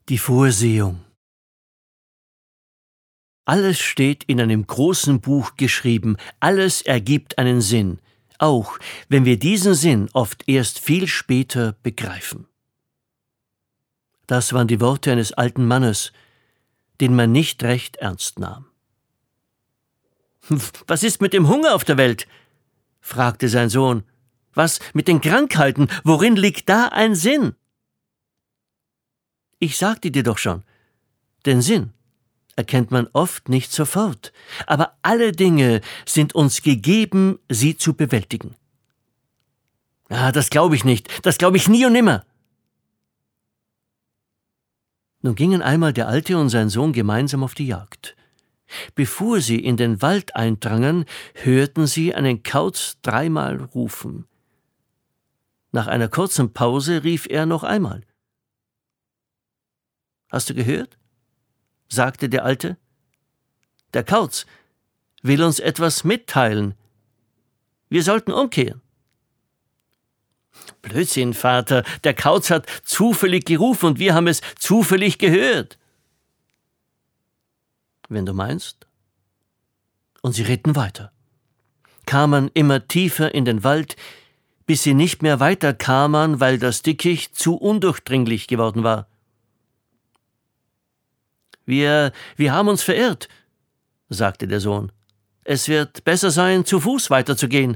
Die Vorsehung. Alles steht in einem großen Buch geschrieben, alles ergibt einen Sinn, auch wenn wir diesen Sinn oft erst viel später begreifen. Das waren die Worte eines alten Mannes, den man nicht recht ernst nahm. »Was ist mit dem Hunger auf der Welt?« fragte sein Sohn. »Was mit den Krankheiten? Worin liegt da ein Sinn?« »Ich sagte dir doch schon, den Sinn erkennt man oft nicht sofort, aber alle Dinge sind uns gegeben, sie zu bewältigen.« »Das glaube ich nicht, das glaube ich nie und nimmer.« Nun gingen einmal der Alte und sein Sohn gemeinsam auf die Jagd. Bevor sie in den Wald eindrangen, hörten sie einen Kauz dreimal rufen. Nach einer kurzen Pause rief er noch einmal. »Hast du gehört?« sagte der Alte. »Der Kauz will uns etwas mitteilen. Wir sollten umkehren.« »Blödsinn, Vater, der Kauz hat zufällig gerufen und wir haben es zufällig gehört.« »Wenn du meinst.« Und sie ritten weiter, kamen immer tiefer in den Wald, bis sie nicht mehr weiter kamen, weil das Dickicht zu undurchdringlich geworden war. Wir haben uns verirrt«, sagte der Sohn. »Es wird besser sein, zu Fuß weiterzugehen.«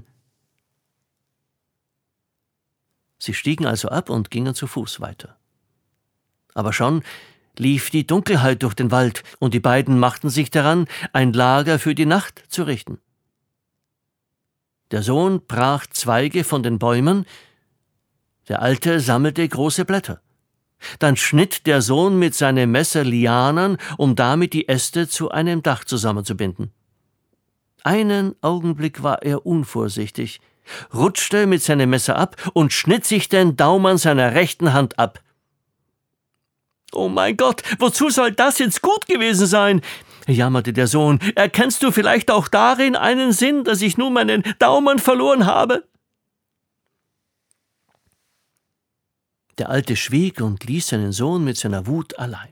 Sie stiegen also ab und gingen zu Fuß weiter. Aber schon lief die Dunkelheit durch den Wald, und die beiden machten sich daran, ein Lager für die Nacht zu richten. Der Sohn brach Zweige von den Bäumen, der Alte sammelte große Blätter. Dann schnitt der Sohn mit seinem Messer Lianen, um damit die Äste zu einem Dach zusammenzubinden. Einen Augenblick war er unvorsichtig, rutschte mit seinem Messer ab und schnitt sich den Daumen seiner rechten Hand ab. »Oh mein Gott, wozu soll das jetzt gut gewesen sein?« jammerte der Sohn. »Erkennst du vielleicht auch darin einen Sinn, dass ich nun meinen Daumen verloren habe?« Der Alte schwieg und ließ seinen Sohn mit seiner Wut allein.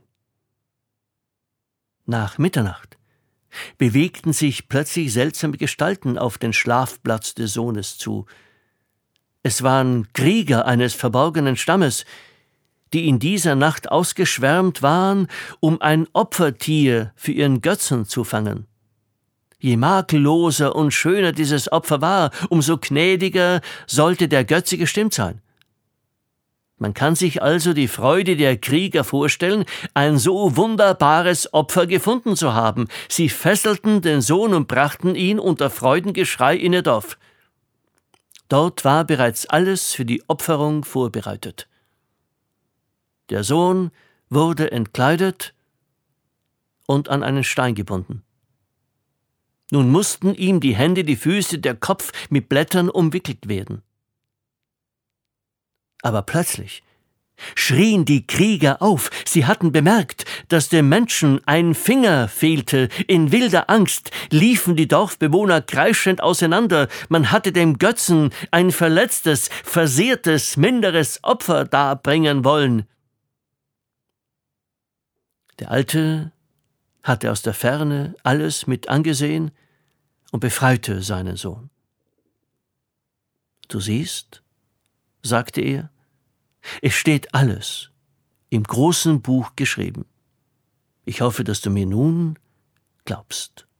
Nach Mitternacht bewegten sich plötzlich seltsame Gestalten auf den Schlafplatz des Sohnes zu. Es waren Krieger eines verborgenen Stammes, die in dieser Nacht ausgeschwärmt waren, um ein Opfertier für ihren Götzen zu fangen. Je makelloser und schöner dieses Opfer war, umso gnädiger sollte der Götze gestimmt sein. Man kann sich also die Freude der Krieger vorstellen, ein so wunderbares Opfer gefunden zu haben. Sie fesselten den Sohn und brachten ihn unter Freudengeschrei in ihr Dorf. Dort war bereits alles für die Opferung vorbereitet. Der Sohn wurde entkleidet und an einen Stein gebunden. Nun mussten ihm die Hände, die Füße, der Kopf mit Blättern umwickelt werden. Aber plötzlich schrien die Krieger auf. Sie hatten bemerkt, dass dem Menschen ein Finger fehlte. In wilder Angst liefen die Dorfbewohner kreischend auseinander. Man hatte dem Götzen ein verletztes, versehrtes, minderes Opfer darbringen wollen. Der Alte hatte aus der Ferne alles mit angesehen und befreite seinen Sohn. »Du siehst«, sagte er, »es steht alles im großen Buch geschrieben. Ich hoffe, dass du mir nun glaubst.«